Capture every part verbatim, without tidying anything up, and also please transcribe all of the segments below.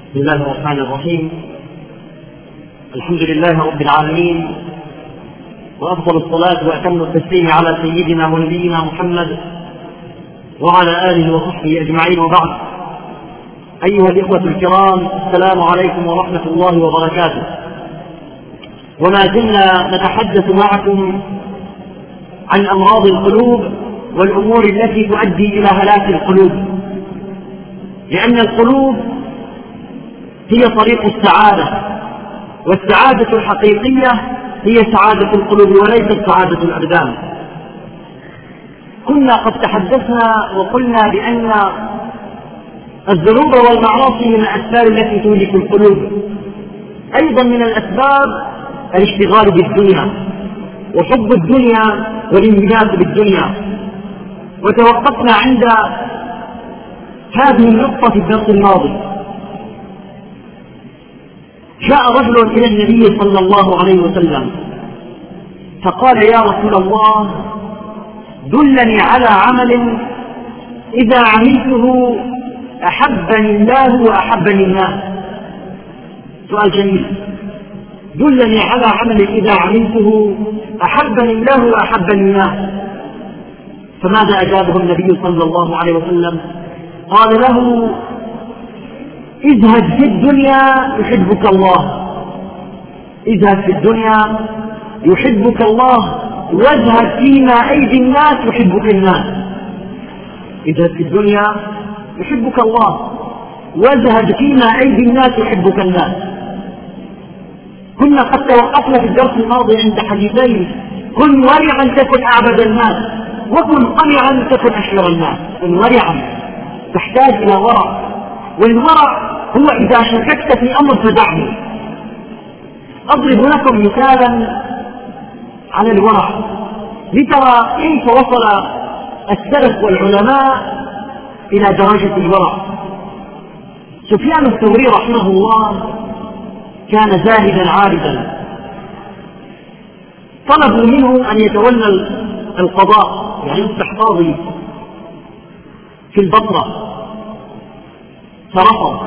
بسم الله الرحمن الرحيم. الحمد لله رب العالمين، وأفضل الصلاة وأتم التسليم على سيدنا ونبينا محمد وعلى آله وصحبه أجمعين، وبعد. أيها الإخوة الكرام، السلام عليكم ورحمة الله وبركاته. وما زلنا نتحدث معكم عن أمراض القلوب والأمور التي تؤدي إلى هلاك القلوب، لأن القلوب هي طريق السعادة، والسعادة الحقيقية هي سعادة القلوب وليست سعادة الأبدان. كنا قد تحدثنا وقلنا بأن الذنوب والمعاصي من الأسباب التي تهلك القلوب. أيضا من الأسباب الاشتغال بالدنيا وحب الدنيا والانجذاب بالدنيا. وتوقفنا عند هذه النقطة في الدرس الماضي. جاء رجل إلى النبي صلى الله عليه وسلم فقال: يا رسول الله، دلني على عمل إذا عملته أحبني الله وأحبني الناس. سؤال جميل. دلني على عمل إذا عملته أحبني الله وأحبني الناس. فماذا أجابه النبي صلى الله عليه وسلم؟ قال له: اذهب في الدنيا يحبك الله، اذهب في الدنيا يحبك الله، واذهب فيما أيدي الناس يحبك الناس. اذهب في الدنيا يحبك الله، واذهب فيما أيدي الناس يحبك الناس. كنا قد توقفنا في الدرس الماضي عند حديثين: كن ورعا تكن أعبد الناس، وكن قنعا تكن أشهر الناس. كن ورعا، تحتاج إلى ورع، والورع هو إذا شككت في أمر فدعه. أضرب لكم مثالا على الورع لترى كيف وصل السلف والعلماء إلى درجة الورع. سفيان الثوري رحمه الله كان زاهدا عابدا، طلبوا منه أن يتولى القضاء، يعني يصبح قاضي في البصرة، فرفض،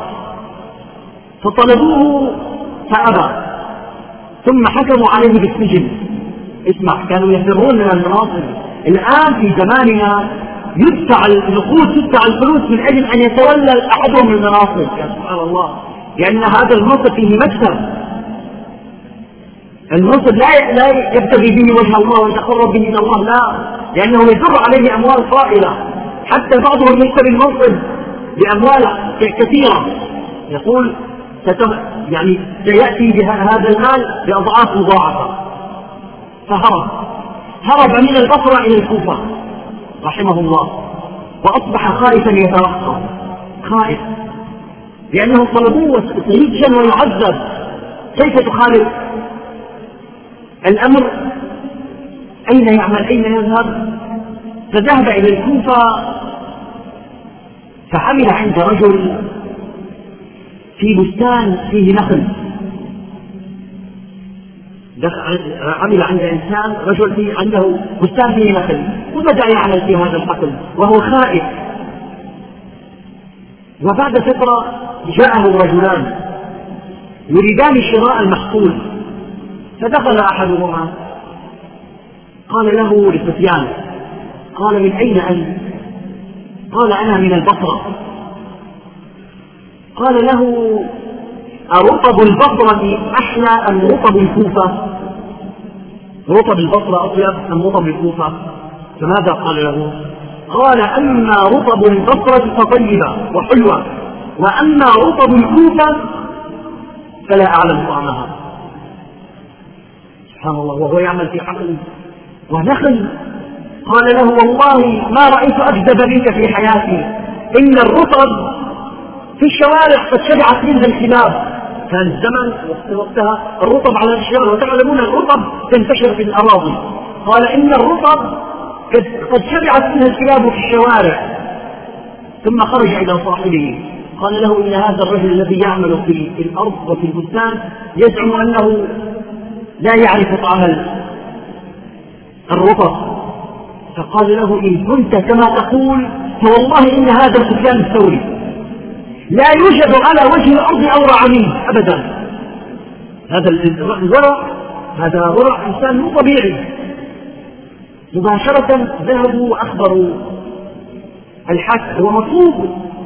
فطلبوه فأبى، ثم حكموا عليه بالسجن. اسمع، كانوا يفرون من المناصب. الآن في زماننا يدفع النقود، تدفع الفلوس من أجل أن يتولى أحدهم المناصب. يا سبحان الله، لأن هذا المنصب فيه مكسب. المنصب لا لا يبتغي به وجه الله ويتقرب به إلى الله، لا، لأنه يجر عليه أموال طائلة. حتى بعضهم يشتري المنصب بأموال كثيرة، يقول يعني سيأتي بهذا المال بأضعاف مضاعفة. فهرب هرب من البصرة إلى الكوفة رحمه الله، وأصبح خائفا يتوقف، خائف لأنه طلبوه سيسجن ويعذب. كيف تخالف الأمر؟ أين يعمل؟ أين يذهب؟ فذهب إلى الكوفة، فعمل عند رجل في بستان فيه نخل. عمل عند إنسان رجل فيه عنده بستان فيه نخل، وبدأ يعمل في هذا الحقل وهو خائف. وبعد فترة جاءه رجلان يريدان شراء المحصول، فدخل أحدهما قال له لسفيان: قال: من أين أنت؟ قال: أنا من البصرة. قال له: أرطب البصرة أحلى أم رطب الكوفة؟ رطب البصرة أطيب أم رطب الكوفة؟ فماذا قال له؟ قال: أما رطب البصرة فطيبة وحلوة، وأما رطب الكوفة فلا أعلم طعمها. سبحان الله، وهو يعمل في حقل ونخل. قال له: والله ما رأيت أكذب منك في حياتي، إن الرطب في الشوارع قد شبعت منها الكلاب. كان الزمن وقتها الرطب على الشوارع، وتعلمون الرطب تنتشر في الأراضي. قال: إن الرطب قد شبعت منها الكلاب في الشوارع. ثم خرج إلى صاحبه قال له: إن هذا الرجل الذي يعمل في الأرض وفي البستان يزعم أنه لا يعرف طعم الرطب. فقال له: إن كنت كما تقول فوالله إن هذا سفيان الثوري، لا يوجد على وجه الأرض أورع منه أبدا. هذا الورع، هذا ورع إنسان مو طبيعي. مباشرة ذهبوا وأخبروا الحاكم، هو مطلوب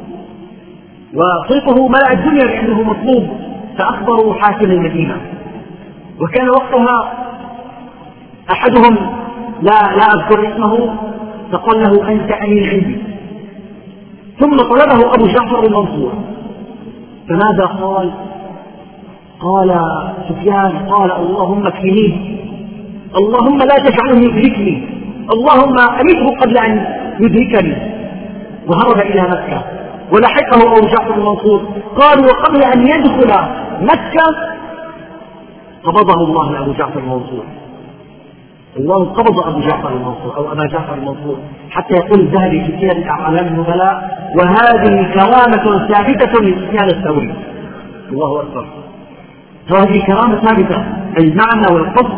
وصيته ملأ الدنيا لأنه مطلوب، فأخبروا حاكم المدينة. وكان وقتها أحدهم لا لا أذكر اسمه، فقال له أنت أمين عندي. ثم طلبه أبو جعفر المنصور، فماذا قال؟ قال سفيان قال اللهم اكفنيه، اللهم لا تجعله يدركني، اللهم أمته قبل أن يدركني. وهرب إلى مكة ولحقه أبو جعفر المنصور. قال وقبل أن يدخل مكة قبضه الله لأبو جعفر المنصور. الله قبض أبو جعفر المنصور أو أبا جعفر المنصور، حتى يقول الذهبي في سير أعلام النبلاء وهذه كرامة ثابتة لسفيان الثوري. الله أكبر، هذه كرامة ثابتة، المعنى والقصد.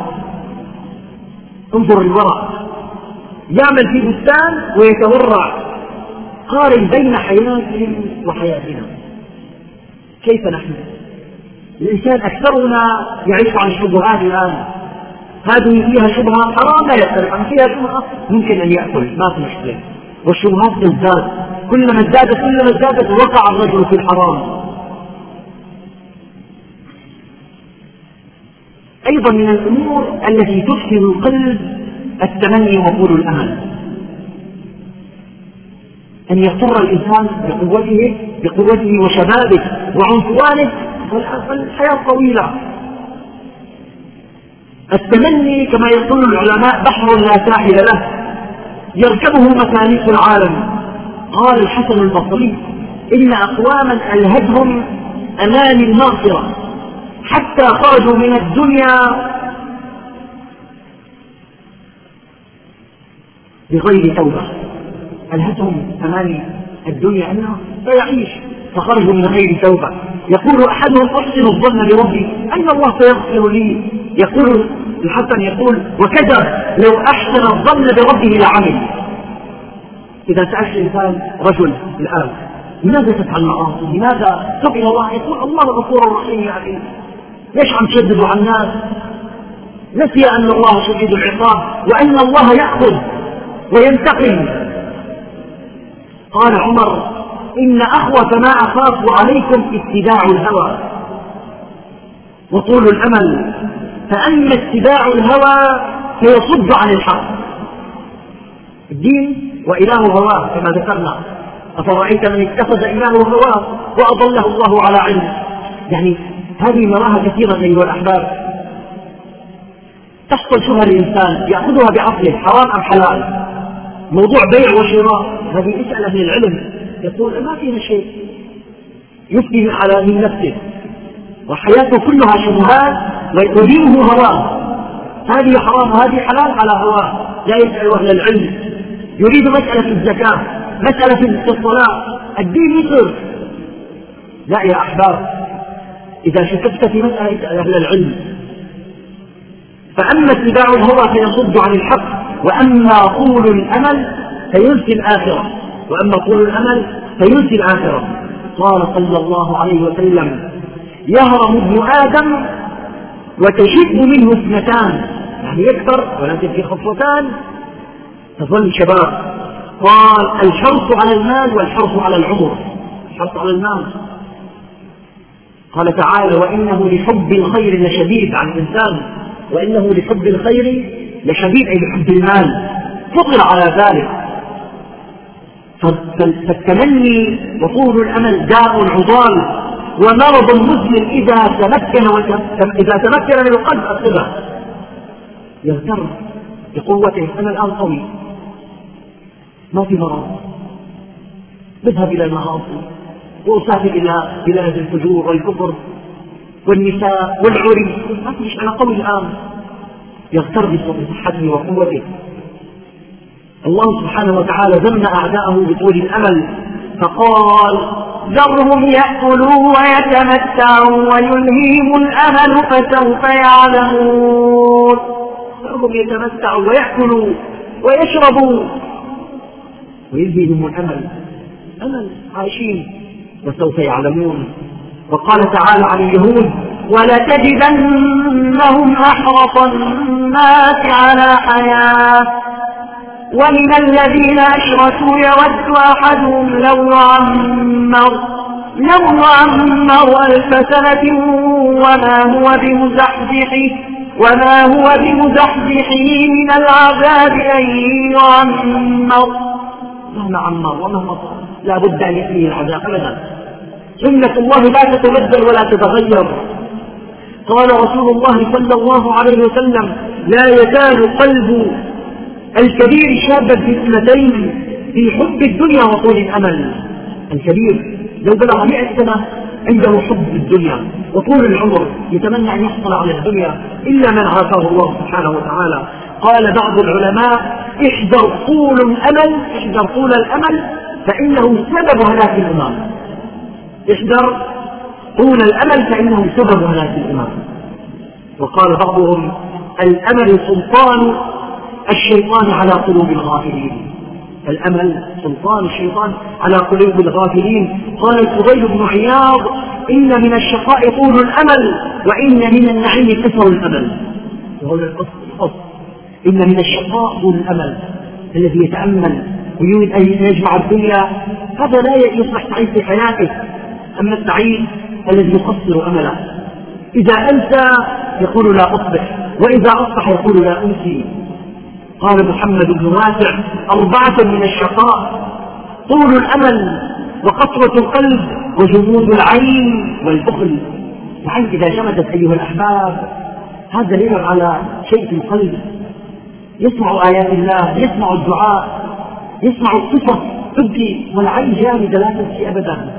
انظر الورع، يعمل في بستان ويتورع. قارن بين حياتهم وحياتنا. كيف نحن؟ الإنسان أكثرنا يعيش عن الشبهات الآن. هذه فيها شبهة حرام لا يأكل، عن فيها شبهة ممكن أن يأكل، ما في مشكلة. والشبهات تزداد، كلما ازدادت كلما ازدادت وقع الرجل في الحرام. أيضا من الأمور التي تفسد القلب التمني وطول الأمل، أن يغتر الإنسان بقوته بقوته وشبابه وعنفوانه، والحياة طويلة. التمني كما يقول العلماء بحر لا ساحل له، يركبه مساليك العالم. قال الحسن البصري إن أقواما ألهتهم أماني المغفرة حتى خرجوا من الدنيا بغير توبة. ألهتهم أماني الدنيا أنه سيعيش فخرجوا من غير توبة. يقول أحدهم أحسن الظن بربي أن الله سيغفر لي. يقول الحسن يقول وكذا لو أحسن الظن بربه لعمل. إذا سألت الإنسان رجل الآن لماذا تفعل معاصي؟ لماذا تقول الله؟ يقول الله غفور رحيم يا أخي، ليش عم تشددوا على الناس؟ نسي أن الله شديد العقاب وأن الله يأخذ وينتقم. قال عمر إن أخوف ما أخاف عليكم اتباع الهوى وطول الأمل، فأما اتباع الهوى فيصد عن الحق. الدين وإله هواه كما ذكرنا، أفرأيت من اتخذ إله هواه وأضله الله على علم. يعني هذه نراها كثيرا أيها الأحباب. تحصل شبهة الإنسان يأخذها بعقله حرام أم حلال، موضوع بيع وشراء، هذه اسأل أهل العلم، يقول ما فيها شيء، يفتي على من نفسه وحياته كلها شبهات ودينه هواه. هذه حرام وهذه حلال على هواه، لا يسأل أهل العلم. يريد مسألة الزكاة، مسألة الصلاة، الدين يسر. لا يا أحباب، إذا شككت في مسألة اسأل أهل العلم. فأما اتباع الهوى فيصد عن الحق، وأما طول الأمل فينسي الآخرة، وأما طول الأمل فينسي الآخرة. قال صلى الله عليه وسلم يهرم ابن آدم وتشد منه اثنتان، يعني يكثر ولكن في خطوتان تظل شباب. قال الحرص على المال والحرص على العمر. الحرص على المال، قال تعالى وإنه لحب الخير لشديد عن الإنسان، وإنه لحب الخير لشديد أي لحب المال، فطر على ذلك. فالتمني وطول الأمل داء عضال ومرض مزمن إذا تمكن إذا تمكن من القلب أصبه يغتر بقوته. أنا الآن قوي ما في مرض، بذهب إلى المعاصي وأسافر إلى بلاد الفجور والكفر والنساء والعري، ما فيش، أنا قوي الآن. يغتر بصحته وقوته. الله سبحانه وتعالى ذم أعداءه بطول الأمل فقال ذرهم يأكلوا ويتمتعوا ويلهيهم الأمل فسوف يعلمون. ذرهم يتمتعوا ويأكلوا ويشربوا ويلهيهم الأمل. أمل عايشين وسوف يعلمون. وقال تعالى عن اليهود: ولتجدنهم أحرص الناس على حياة ومن الذين أشركوا يود أحدهم لو يعمر لو يعمر ألف سنة وما هو بمزحزحه وما هو بمزحزحه من العذاب أن يعمر. مهما عمر ومهما طال لا بد أن يأتيه العذاب أبدا. سنة الله لا تتبدل ولا تتغير. قال رسول الله صلى الله عليه وسلم: لا يزال قلب الكبير شابا في اثنتين، في حب الدنيا وطول الأمل. الكبير لو بلغ مئة سنة عنده حب الدنيا وطول العمر، يتمنى أن يحصل على الدنيا إلا من عافاه الله سبحانه وتعالى. قال بعض العلماء: احذر طول الأمل احذر طول الأمل فإنه سبب هلاك الأمم. احذر طول الأمل فإنه سبب هلاك الأمم. وقال بعضهم: الأمل سلطان الشيطان على قلوب الغافلين. الأمل سلطان الشيطان على قلوب الغافلين. قال الفضيل بن عياض: إن من الشقاء طول الأمل وإن من النعيم كثر الأمل. وهذا القصد إن من الشقاء طول الأمل، الذي يتأمل ويريد أن يجمع الدنيا هذا لا يصبح سعيد في حياته. أما السعيد الذي يقصر أمله، إذا أنسى يقول لا أصبح، وإذا أصبح يقول لا أنسي. قال محمد بن واسع: أربعة من الشقاء: طول الأمل وقسوة القلب وجمود العين والبخل. العين إذا جمدت أيها الأحباب هذا دليل على شيء في القلب، يسمع آيات الله، يسمع الدعاء، يسمع القصص تبكي، والعين جامدة لا تبكي أبدا،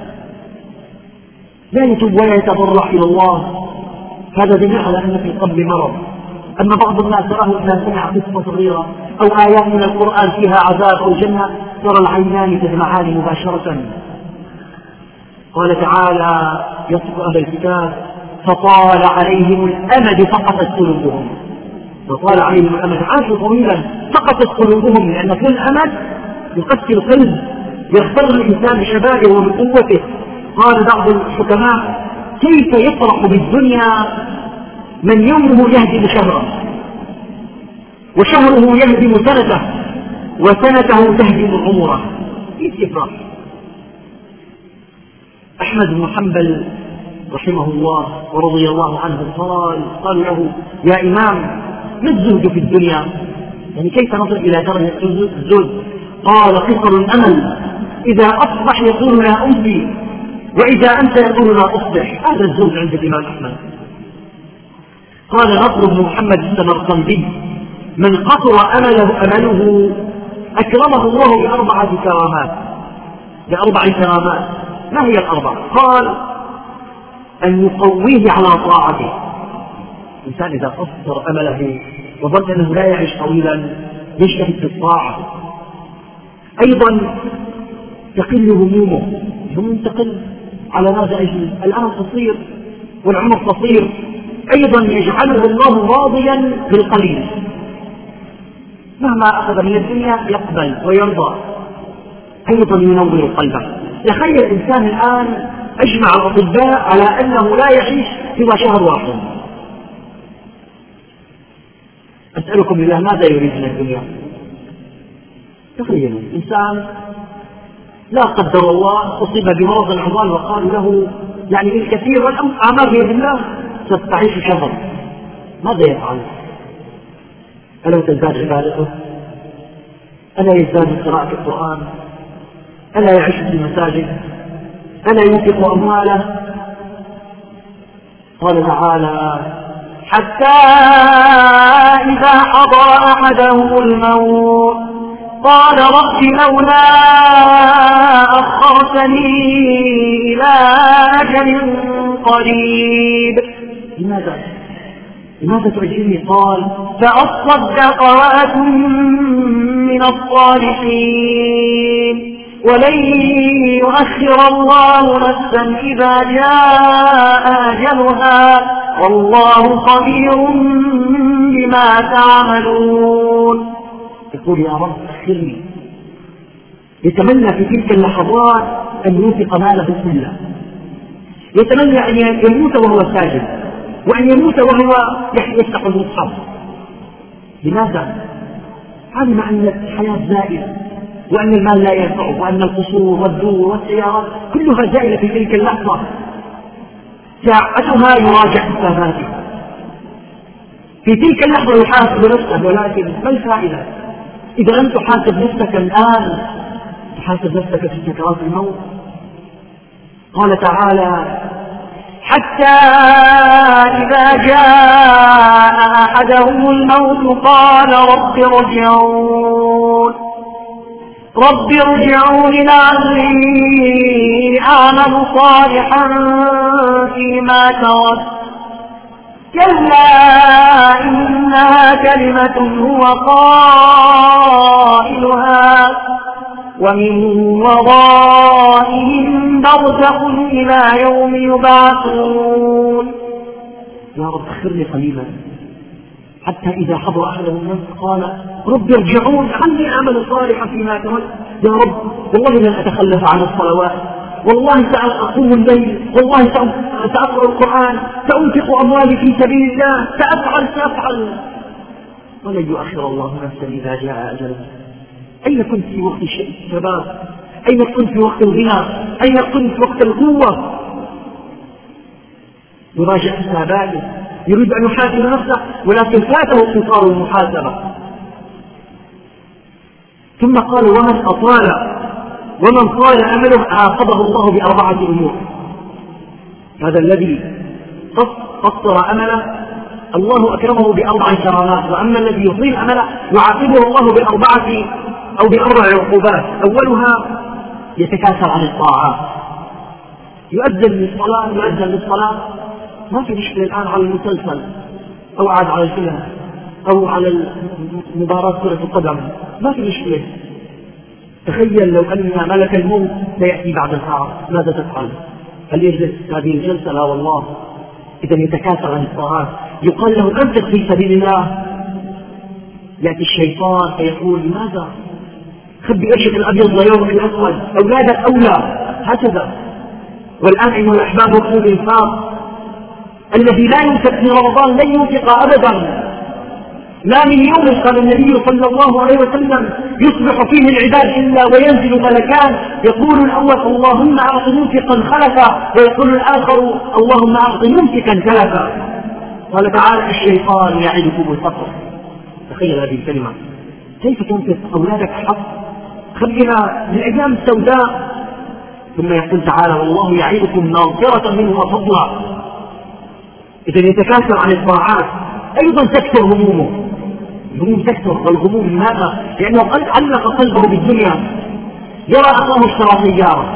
لا يتوب ولا يتضرع إلى الله. هذا دليل على أن في القلب مرض. أما بعض الناس تراه إذا سمع قصة صغيرة أو آيات من القرآن فيها عذاب أو جنة ترى العينان تدمعان مباشرة. قال تعالى يصف أهل الكتاب: فطال عليهم الأمد فقست قلوبهم. فطال عليهم الأمد، عاشوا طويلا فقست قلوبهم، لأن كل أمد يقسي القلب، يغتر الإنسان بشبابه وبقوته. قال بعض الحكماء: كيف يفرح بالدنيا من يومه يهدم شهره وشهره يهدم سنته وسنته تهدم عمره؟ كيف يفرح؟ أحمد بن حنبل رحمه الله ورضي الله عنه قال قال له: يا إمام، ما الزهد في الدنيا؟ يعني كيف نصل إلى درجة الزهد؟ قال: قصر الأمل، إذا أصبح يقول لا أمسي، وإذا أنت يقول لا أصبح. هذا الزهد عند الإمام أحمد. قال نصر بن محمد السمرقندي: من قصر أمله أمله أكرمه الله بأربعة كرامات بأربع كرامات. ما هي الأربع؟ قال: أن يقويه على طاعته. الإنسان إذا قصر أمله وظن أنه لا يعيش طويلا يجتهد في الطاعة. أيضا تقل همومه، هموم تقل على ماذا أجل؟ الآن قصير والعمر قصير. أيضا يجعله الله راضيا بالقليل، مهما أخذ من الدنيا يقبل ويرضى. أيضا ينور قلبه. تخيل الإنسان الآن أجمع الأطباء على أنه لا يعيش سوى شهر واحد. أسألكم بالله ماذا يريد من الدنيا؟ تخيلوا إنسان لا قدر الله أصيب بمرض عضال وقال له يعني بالكثير والأعمار بيد الله ستعيش شهر، ماذا يفعل؟ ألا تزداد عبادته؟ ألا يزداد قراءة القرآن؟ ألا يعيش في المساجد؟ ألا ينفق أمواله؟ قال تعالى: حتى إذا حضر أحدهم الموت قال رب لولا أخرتني إلى أجل قريب. لماذا؟ لماذا تعجبني؟ قال: فأصدق وأكن من الصالحين ولن يؤخر الله نفسا إذا جاء أجلها والله خبير بما تعملون. يقول: يا رب أخرني. يتمنى في تلك اللحظات أن ينفق ماله كله، يتمنى أن يموت وهو ساجد، وأن يموت وهو يفتح المصحف. لماذا؟ علم أن الحياة زائلة، وأن المال لا ينفعه، وأن القصور والدور والسيارات كلها زائلة في تلك اللحظة، ساعتها يراجع حساباته، في تلك اللحظة يحاسب نفسه. ولكن ما الفائدة إذا لم تحاسب نفسك الآن؟ تحاسب نفسك في سكرات الموت. قال تعالى: حتى إذا جاء أحدهم الموت قال رب ارجعون رب ارجعون لعلي أعمل صالحا فيما تركت كلا إنها كلمة هو قائلها ومن ورائهم برزخ إلى يوم يبعثون. يا رب اغفرني قليلا، حتى إذا حضر أحدهم الموت قال رب ارجعون لعلي أعمل صالحا فيما تركت. يا رب والله لن أتخلف عن الصلوات، والله سأقوم الليل، والله سأقرأ القرآن، سأنفق أموالي في سبيل الله، سأفعل سأفعل ولن يؤخر الله نفسا إذا جاء أجلها. أين كنت في وقت الشباب؟ أين كنت في وقت الغنى؟ أين كنت في وقت القوة؟ يراجع حساباته، يريد أن يحاسب نفسه، ولكن فاته قطار المحاسبة. ثم قال: ومن أطال ومن طال أمله عاقبه الله بأربعة أمور. هذا الذي قصر أمله الله أكرمه بأربع كرامات، وأما الذي يطيل أمله يعاقبه الله بأربعة أو بأربع عقوبات. أولها يتكاسل عن الطاعات، يؤذن للصلاة يؤذن للصلاة ما في مشكلة الآن على المسلسل أو عاد على الفيلم أو على مباراة كرة القدم، ما في مشكلة. تخيل لو أن ملك الموت سيأتي بعد ساعة، ماذا تفعل؟ هل يجلس هذه الجلسة؟ لا والله. إذا يتكاسل عن الطاعات، يقال له أنفق في سبيل الله، يأتي الشيطان فيقول: لماذا؟ خبي قرشك الأبيض ويوم الأسود، أولادك أولى، هكذا. والآن أيها الأحباب يقول الإنفاق الذي لا ينفق في رمضان لن ينفق أبدا، لا من يوم. قال النبي صلى الله عليه وسلم: يصبح فيه العباد إلا وينزل ملكان، يقول الأول: اللهم أعط منفقا خلفا، ويقول الآخر: اللهم أعط ممسكا تلفا. قال تعالى: الشيطان يعدكم الفقر. تخيل هذه الكلمة، كيف تنفق أولادك حق؟ خلينا للأيام السوداء. ثم يقول تعالى: والله يعدكم مغفرة منه وفضلا. إذا يتكاثر عن الطاعات أيضا تكثر همومه، الهموم تكثر. والهموم لماذا؟ لأنه قد علق قلبه بالدنيا، يرى أخاه اشترى سيارة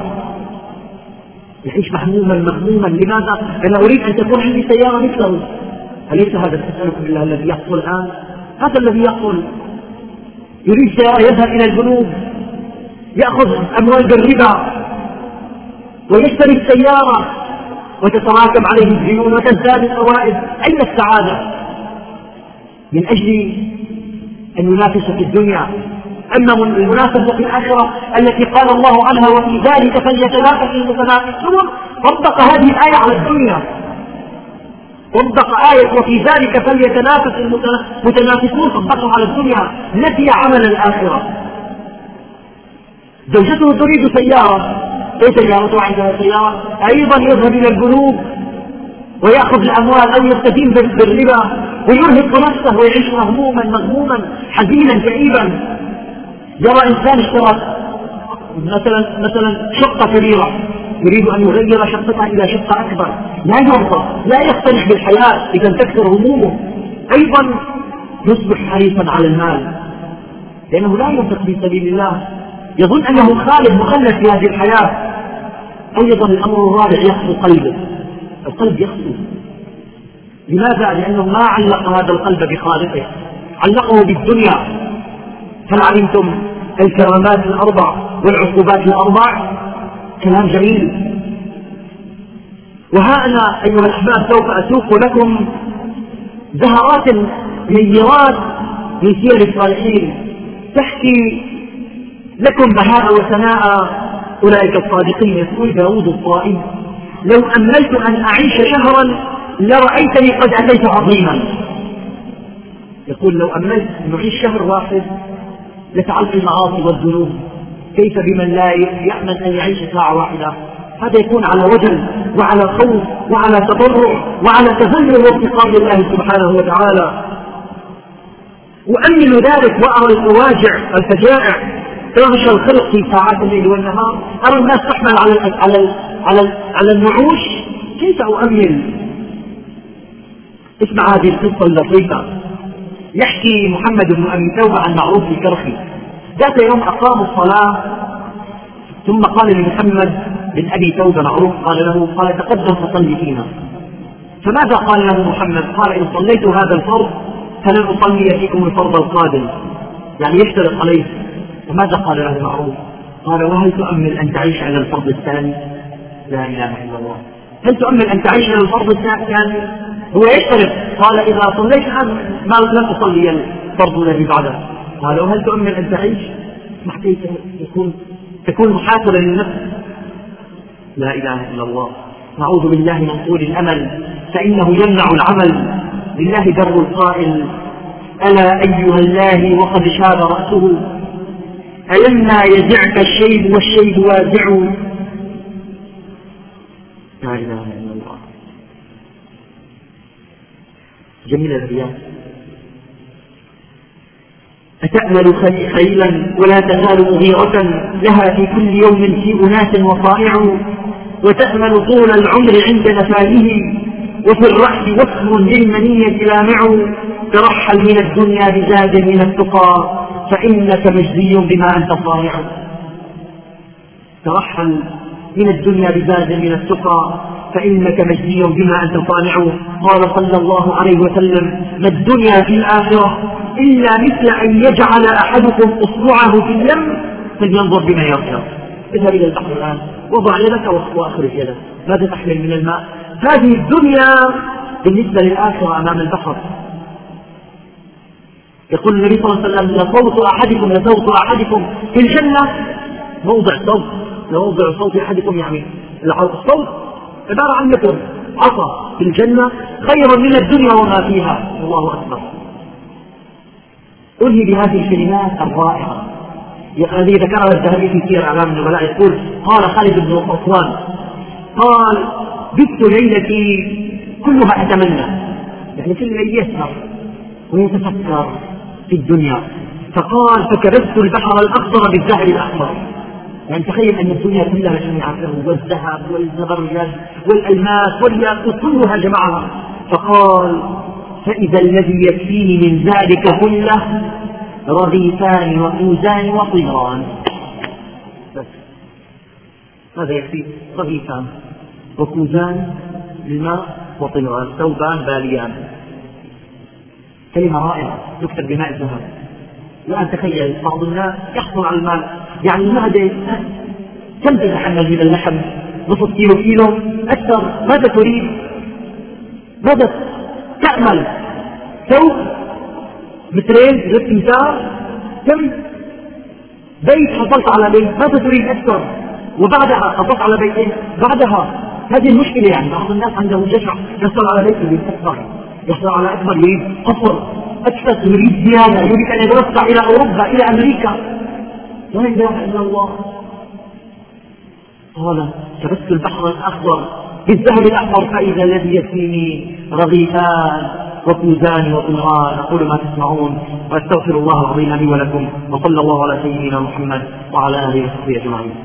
يعيش محموما مهموما. لماذا؟ أنا أريد أن تكون عندي سيارة مثله. أليس هذا تسألكم بالله الذي يحصل الآن؟ هذا الذي يحصل. يريد سيارة، يذهب إلى البنوك يأخذ أموال بالربا ويشتري السيارة وتتراكم عليه الديون وتزداد الفوائد. أين السعادة؟ من أجل أن ينافس في الدنيا. أما المنافسة في الآخرة التي قال الله عنها: وفي ذلك فليتنافس المتنافسون، طبق هذه الآية على الدنيا، طبق آية وفي ذلك فليتنافس المتنافسون، طبقها على الدنيا، نسي عمل الآخرة. زوجته تريد سيارة، ايه سيارته؟ عندها سيارة، أيضا يذهب إلى البنوك ويأخذ الأموال أو يستدين بالربا ويرهق نفسه ويعيش مهموما مغموما حزينا كئيبا. يرى إنسان اشترى مثلا مثلا شقة كبيرة، يريد أن يغير شقتها إلى شقة أكبر، لا يرضى، لا يقتنع بالحياة، إذا تكثر همومه. أيضا يصبح حريصا على المال لأنه لا ينفق في سبيل الله، يظن أنه خالد مخلد في هذه الحياة. أيضا الأمر الرابع: يخفو قلبه، القلب يخفو. لماذا؟ لأنه ما علق هذا القلب بخالقه، علقه بالدنيا. هل علمتم الكرامات الأربع والعقوبات الأربع؟ كلام جميل. وها أنا أيها الأحباب سوف أسوق لكم زهرات نيرات من سير الصالحين تحكي لكم بهاء وثناء أولئك الصادقين. يقول داود الطائي: لو أملت أن أعيش شهرا لرأيتني قد أتيت عظيما. يقول لو أملت أن أعيش شهر واحد لفعلت المعاصي والذنوب، كيف بمن لا يأمن أن يعيش ساعة واحدة؟ هذا يكون على وجل وعلى خوف وعلى تضرع وعلى تذلل وافتقار لله سبحانه وتعالى. أؤمل ذلك وأرى الفواجع الفجائع تغشى الخلق في ساعات الليل والنهار، أرى الناس تحمل على على على على النعوش، كيف أؤمل؟ اسمع هذه القصة اللطيفة. يحكي محمد بن أبي توبة عن معروف الكرخي: ذات يوم أقاموا الصلاة ثم قال لمحمد بن أبي توبة معروف قال له قال تقدم فصلي فينا. فماذا قال له محمد؟ قال: إن صليت هذا الفرض فلن أصلي فيكم الفرض القادم، يعني يشترط عليه. وماذا قال له معروف؟ قال: وهل تؤمل أن تعيش على الفرض الثاني؟ لا إله إلا الله. هل تؤمل أن تعيش على الفرض الثاني؟ هو يشترط. قال: إذا صليت هذا ما لن أصلي الفرض الذي بعده. قال: وهل تؤمل أن تعيش؟ كيف يكون تكون محاسبة للنفس؟ لا إله إلا الله. نعوذ بالله من طول الأمل، فإنه يمنع العمل. لله در القائل: ألا أيها الله وقد شاب رأسه، ألما يزعك الشيب والشيب وازع. لا إله إلا الله. جميل الرياض: أتأمل خيلا ولا تزال مغيرة، لها في كل يوم في أناس وصائع، وتأمل طول العمر عند نفاذه، وفي الرأس وكر للمنية لامع. ترحل من الدنيا بزاد من التقى، فإنك مجزي بما أنت صانع. ترحل من الدنيا بزاد من التقى، فإنك مجزي بما أنت صانع. قال صلى الله عليه وسلم: ما الدنيا في الآخرة إلا مثل أن يجعل أحدكم أصبعه في اليم فلينظر بما يرجع. اذهب إلى البحر الآن، وضع يدك وأخرج يدك، ماذا تحمل من الماء؟ هذه الدنيا بالنسبة للآخرة أمام البحر. يقول النبي صلى الله عليه وسلم: لصوت أحدكم لصوت أحدكم في الجنة موضع صوت، لموضع صوت أحدكم يعني الصوت عبارة عن متر عصا في الجنة خير من الدنيا وما فيها. الله أكبر. أنهي بهذه الكلمات الرائعة الذي ذكرها الذهبي في سير أعلام النبلاء. يقول: قال خالد بن عثمان قال: بت ليلتي كلها أتمنى، يعني كل ليلة يسهر ويتفكر في الدنيا. فقال: فكبست البحر الأخضر بالذهب الأحمر. يعني تخيل أن الدنيا كلها جميعا، والذهب والزبرجد والألماس والياقوت كلها جمعها. فقال: فإذا الذي يكفيني من ذلك كله رغيفان وكوزان وطيران. بس هذا يكفي، رغيفان وكوزان للماء وطيران، ثوبان باليان. كلمة رائعة تكتب بماء الذهب. الآن تخيل بعض الناس يحصل على المال، يعني المعدة كم تتحمل من اللحم؟ نصف كيلو كيلو أكثر. ماذا تريد؟ ماذا تعمل؟ ثوب مترين جبت مثال، كم بيت حصلت على بيت، ماذا تريد أكثر؟ وبعدها حصلت على بيتين بعدها. هذه المشكلة. يعني بعض الناس عنده جشع، يحصل على بيت يريد أكثر، يحصل على أكبر يريد قصر أكثر، يريد زيادة، يريد أن يتوسع إلى أوروبا إلى أمريكا. لا إله إلا الله. قال: كبست البحر الأخضر بالذهب الأحمر فإذا الذي يكفيني رغيفان وكوزان وطيران. أقول ما تسمعون وأستغفر الله العظيم لي ولكم، وصلى الله على سيدنا محمد وعلى آله وصحبه أجمعين.